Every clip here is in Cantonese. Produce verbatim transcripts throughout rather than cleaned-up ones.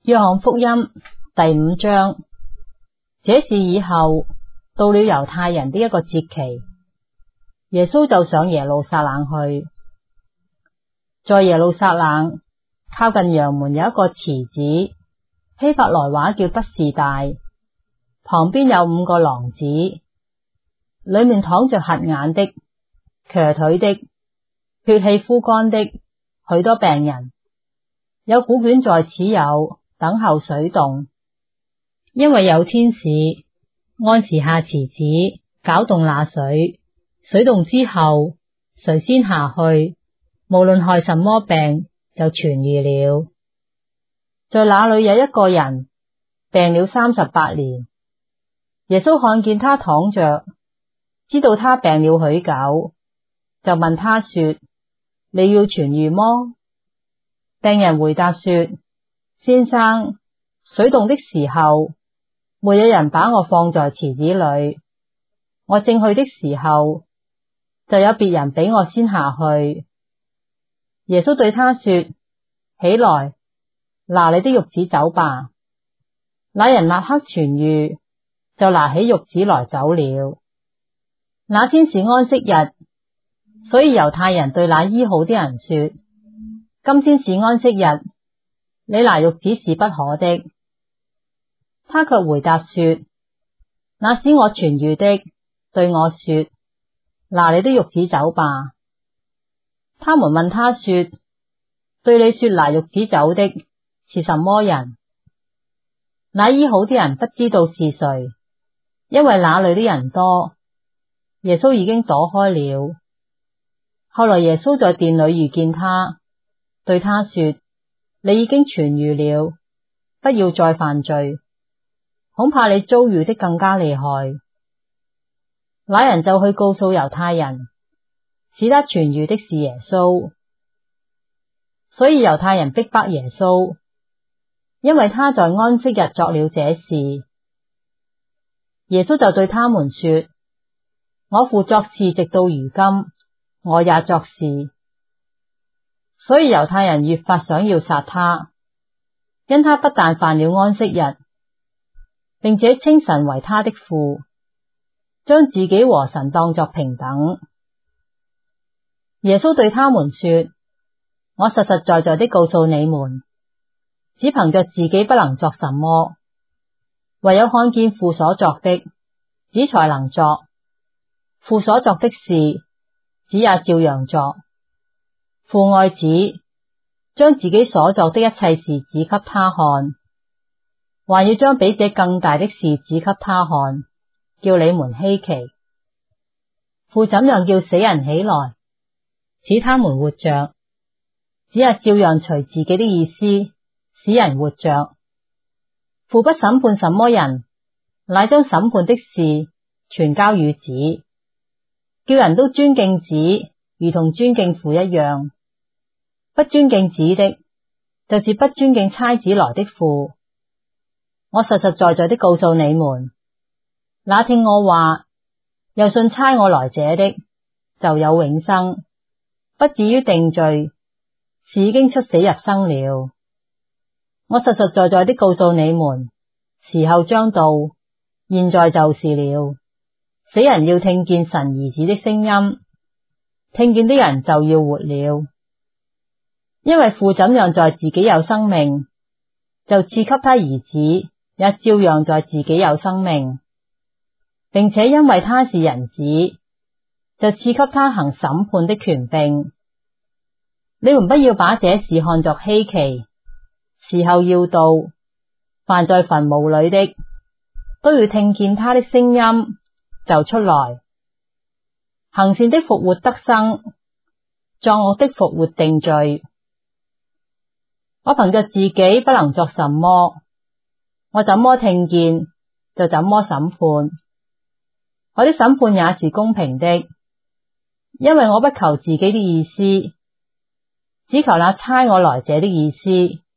約翰福音第五章。這事以後，到了猶太人的一個節期，耶穌就上耶路撒冷去。在耶路撒冷靠近羊門有一個池子，希伯來話叫畢士大，旁邊有五個廊子，裡面躺着瞎眼的、瘸腿的、血氣枯乾的許多病人，有古卷在此有等候水動，因為有天使按時下池子攪動那水，水動之後，誰先下去，無論害什麼病就痊癒了。在那裡有一個人病了三十八年，耶穌看見他躺着，知道他病了許久，就問他說：你要痊癒麼？病人回答說：先生，水動的時候，沒有人把我放在池子裡，我正去的時候，就有別人比我先下去。耶穌對他說：起來，拿你的褥子走吧。那人立刻痊癒，就拿起褥子來走了。那天是安息日，所以猶太人對那醫好的人說：今天是安息日，你拿褥子是不可的。他卻回答說：那使我痊癒的對我說：拿你的褥子走吧。他們問他說：對你說拿褥子走的是什麼人？那醫好的人不知道是誰，因為那裡的人多。耶穌已經躲開了。後來耶穌在殿裡遇見他，對他說：你已經痊癒了，不要再犯罪，恐怕你遭遇的更加厲害。那人就去告訴猶太人，使他痊癒的是耶穌。所以猶太人逼迫耶穌，因為他在安息日作了這事。耶穌就對他們說：我父作事直到如今，我也作事。所以猶太人越發想要殺他，因他不但犯了安息日，並且稱神為他的父，將自己和神當作平等。耶穌對他們說：我實實在在的告訴你們，只憑着自己不能作什麼，唯有看見父所作的，子才能作。父所作的事，子也照樣作。父愛子，將自己所作的一切事指給他看，還要將比這更大的事指給他看，叫你們稀奇。父怎樣叫死人起來，使他們活着，子也照樣隨自己的意思，使人活着。父不審判什麼人，乃將審判的事全交與子，叫人都尊敬子，如同尊敬父一樣。不尊敬子的，就是不尊敬差子來的父。我實實在在的告訴你們，那聽我話又信差我來者的，就有永生，不至於定罪，是已經出死入生了。我實實在在的告訴你們，時候將到，現在就是了。死人要聽見神兒子的聲音，聽見的人就要活了。因為父怎樣在自己有生命，就賜給他兒子，也照樣在自己有生命，並且因為他是人子，就賜給他行審判的權柄。你們不要把這事看作稀奇，時候要到，凡在墳墓裡的，都要聽見他的聲音，就出來。行善的復活得生，作惡的復活定罪。我憑着自己不能作什麼，我怎麼聽見，就怎麼審判。我的審判也是公平的，因為我不求自己的意思，只求那差我來者的意思。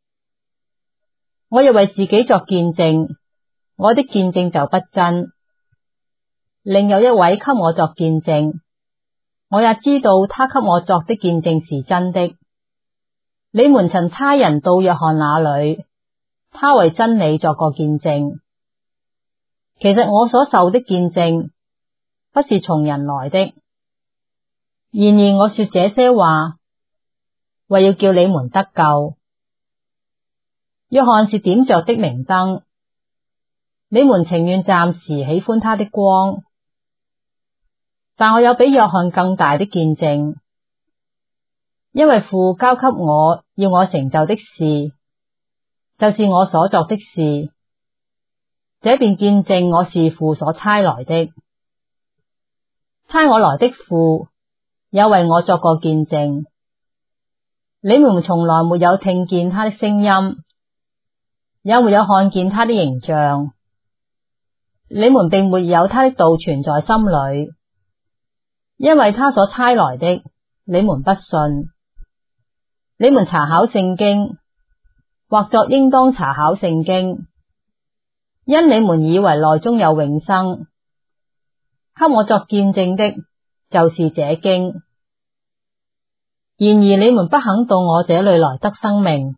我若為自己作見證，我的見證就不真。另有一位給我作見證，我也知道他給我作的見證是真的。你們曾差人到約翰那裡， 他為真理作過見證。其實我所受的見證不是從人來的，然而我說這些話，為要叫你們得救。約翰是點着的明燈，你們情願暫時喜歡他的光，但我有比約翰更大的見證，因為父交給我要我成就的事，就是我所作的事，這便見證我是父所差來的。差我來的父也為我作過見證。你們從來沒有聽見他的聲音，也沒有看見他的形象，你們並沒有他的道存在心裏，因為他所差來的，你們不信。你們查考聖經，或作應當查考聖經，因你們以為內中有永生。給我作見證的，就是這經。然而你們不肯到我這裏來得生命。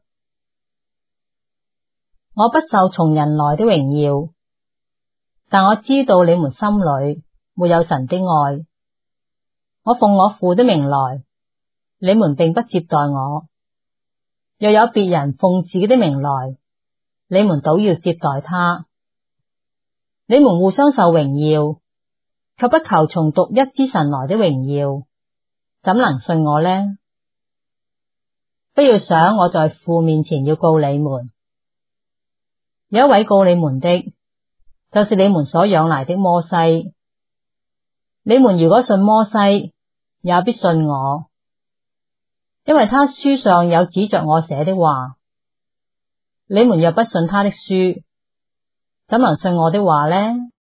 我不受從人來的榮耀，但我知道你們心裏沒有神的愛。我奉我父的名來，你們並不接待我。若有別人奉自己的名來，你們倒要接待他。你們互相受榮耀，卻不求從獨一之神來的榮耀，怎能信我呢？不要想我在父面前要告你們。有一位告你們的，就是你們所仰賴的摩西。你們如果信摩西，也必信我，因為他書上有指着我寫的話。你們若不信他的書，怎能信我的話呢？